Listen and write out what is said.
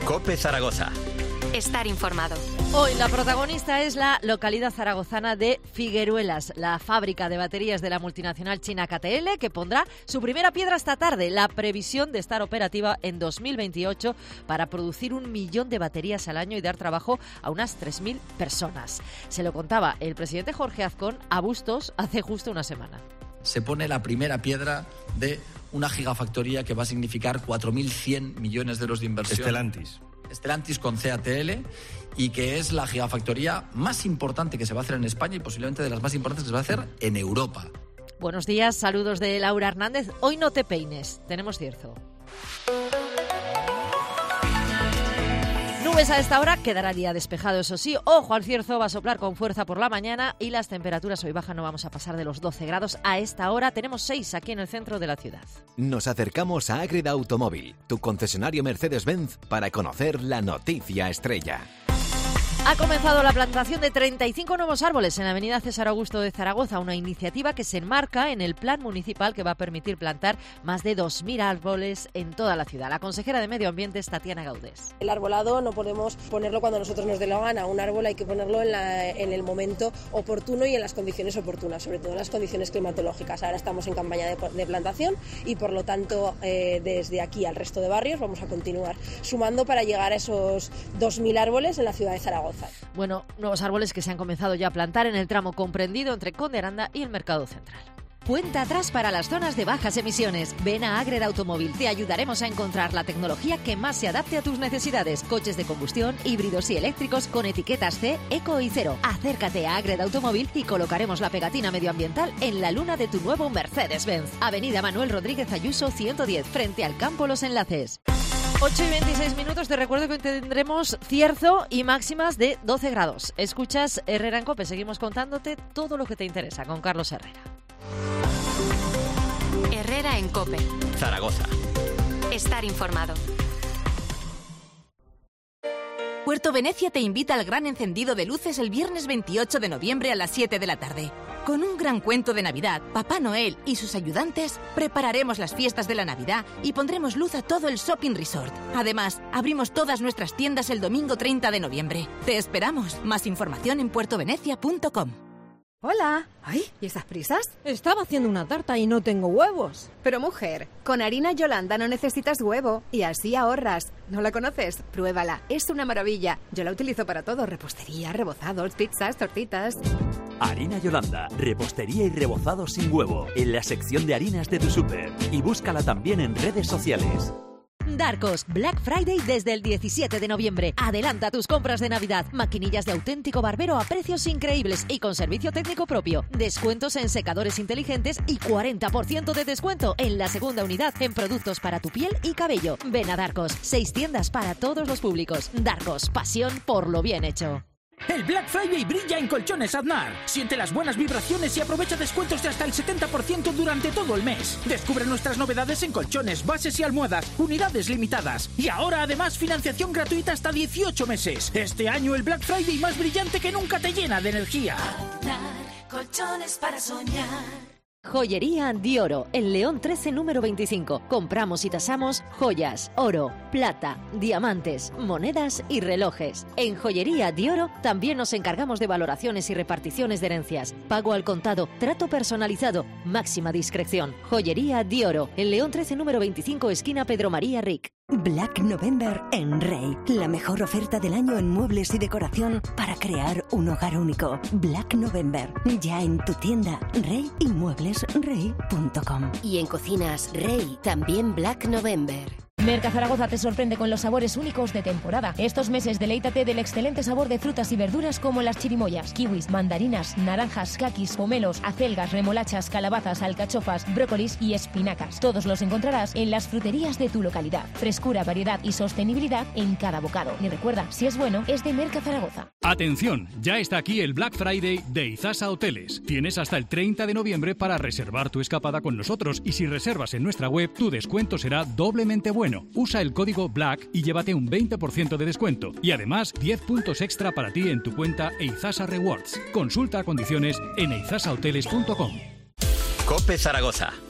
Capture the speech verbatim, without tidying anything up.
COPE Zaragoza. Estar informado. Hoy la protagonista es la localidad zaragozana de Figueruelas, la fábrica de baterías de la multinacional china K T L, que pondrá su primera piedra esta tarde. La previsión de estar operativa en dos mil veintiocho para producir un millón de baterías al año y dar trabajo a unas tres mil personas. Se lo contaba el presidente Jorge Azcón a Bustos hace justo una semana. Se pone la primera piedra de una gigafactoría que va a significar cuatro mil cien millones de euros de inversión. Stellantis. Stellantis con C A T L, y que es la gigafactoría más importante que se va a hacer en España y posiblemente de las más importantes que se va a hacer en Europa. Buenos días, saludos de Laura Hernández. Hoy no te peines, tenemos cierzo. Nubes a esta hora, quedará día despejado, eso sí. Ojo al cierzo, va a soplar con fuerza por la mañana y las temperaturas hoy bajan, no vamos a pasar de los doce grados. A esta hora tenemos seis aquí en el centro de la ciudad. Nos acercamos a Ágreda Automóvil, tu concesionario Mercedes-Benz, para conocer la noticia estrella. Ha comenzado la plantación de treinta y cinco nuevos árboles en la avenida César Augusto de Zaragoza, una iniciativa que se enmarca en el plan municipal que va a permitir plantar más de dos mil árboles en toda la ciudad. La consejera de Medio Ambiente es Tatiana Gaudés. El arbolado no podemos ponerlo cuando nosotros nos dé la gana, un árbol hay que ponerlo en, la, en el momento oportuno y en las condiciones oportunas, sobre todo en las condiciones climatológicas. Ahora estamos en campaña de, de plantación y por lo tanto eh, desde aquí al resto de barrios vamos a continuar sumando para llegar a esos dos mil árboles en la ciudad de Zaragoza. Bueno, nuevos árboles que se han comenzado ya a plantar en el tramo comprendido entre Conde Aranda y el Mercado Central. Cuenta atrás para las zonas de bajas emisiones. Ven a Ágreda Automóvil. Te ayudaremos a encontrar la tecnología que más se adapte a tus necesidades. Coches de combustión, híbridos y eléctricos con etiquetas C, Eco y Cero. Acércate a Ágreda Automóvil y colocaremos la pegatina medioambiental en la luna de tu nuevo Mercedes-Benz. Avenida Manuel Rodríguez Ayuso ciento diez, frente al Campo Los Enlaces. ocho y veintiséis minutos, te recuerdo que hoy tendremos cierzo y máximas de doce grados. Escuchas Herrera en COPE, seguimos contándote todo lo que te interesa con Carlos Herrera. Herrera en COPE. Zaragoza. Estar informado. Puerto Venecia te invita al gran encendido de luces el viernes veintiocho de noviembre a las siete de la tarde. Con un gran cuento de Navidad, Papá Noel y sus ayudantes, prepararemos las fiestas de la Navidad y pondremos luz a todo el shopping resort. Además, abrimos todas nuestras tiendas el domingo treinta de noviembre. Te esperamos. Más información en puerto venecia punto com. Hola. Ay, ¿y esas prisas? Estaba haciendo una tarta y no tengo huevos. Pero mujer, con harina Yolanda no necesitas huevo y así ahorras. ¿No la conoces? Pruébala, es una maravilla. Yo la utilizo para todo, repostería, rebozados, pizzas, tortitas. Harina Yolanda, repostería y rebozado sin huevo, en la sección de harinas de tu súper. Y búscala también en redes sociales. Darcos, Black Friday desde el diecisiete de noviembre. Adelanta tus compras de Navidad. Maquinillas de auténtico barbero a precios increíbles y con servicio técnico propio. Descuentos en secadores inteligentes y cuarenta por ciento de descuento en la segunda unidad en productos para tu piel y cabello. Ven a Darcos, seis tiendas para todos los públicos. Darcos, pasión por lo bien hecho. El Black Friday brilla en Colchones Aznar. Siente las buenas vibraciones y aprovecha descuentos de hasta el setenta por ciento durante todo el mes. Descubre nuestras novedades en colchones, bases y almohadas, unidades limitadas. Y ahora además financiación gratuita hasta dieciocho meses. Este año el Black Friday más brillante que nunca te llena de energía. Aznar, colchones para soñar. Joyería Di Oro, en León trece número veinticinco. Compramos y tasamos joyas, oro, plata, diamantes, monedas y relojes. En Joyería Di Oro también nos encargamos de valoraciones y reparticiones de herencias. Pago al contado, trato personalizado, máxima discreción. Joyería Di Oro, en León trece número veinticinco, esquina Pedro María Ric. Black November en Rey. La mejor oferta del año en muebles y decoración para crear un hogar único. Black November. Ya en tu tienda Rey y muebles rey punto com. Y en cocinas Rey, también Black November. Merca Zaragoza te sorprende con los sabores únicos de temporada. Estos meses deleítate del excelente sabor de frutas y verduras como las chirimoyas, kiwis, mandarinas, naranjas, caquis, pomelos, acelgas, remolachas, calabazas, alcachofas, brócolis y espinacas. Todos los encontrarás en las fruterías de tu localidad. Frescura, variedad y sostenibilidad en cada bocado. Y recuerda, si es bueno, es de Merca Zaragoza. Atención, ya está aquí el Black Friday de Izasa Hoteles. Tienes hasta el treinta de noviembre para reservar tu escapada con nosotros y si reservas en nuestra web, tu descuento será doblemente bueno. Usa el código BLACK y llévate un veinte por ciento de descuento. Y además, diez puntos extra para ti en tu cuenta Eizasa Rewards. Consulta condiciones en eizasa hoteles punto com. COPE Zaragoza.